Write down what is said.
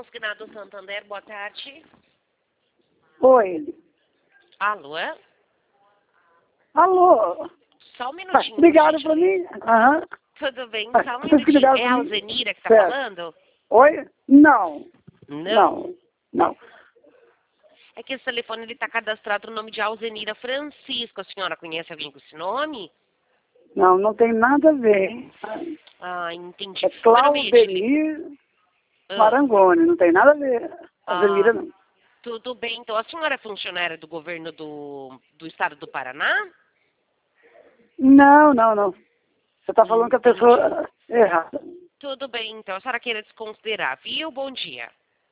Consignado Santander, boa tarde. Oi. Alô? Alô? Só um minutinho. Ligaram pra mim? Aham. Tudo bem, Ah, só um vocês que minutinho. ligaram É pra a mim? Alzenira que tá Certo. falando? Oi? Não. Não. Não. É que esse telefone ele tá cadastrado no nome de Alzenira Francisco. A senhora conhece alguém com esse nome? Não, não tem nada a ver. Ah, entendi. É Meu nome é Edile- Claudemir Ah, Marangoni, não tem nada a ver. Alzenira, ah, não. tudo bem, então a senhora é funcionária do governo do estado do Paraná? Não. Você tá falando com a Entendi. pessoa errada. Tudo bem, então a senhora queira desconsiderar, viu? Bom dia.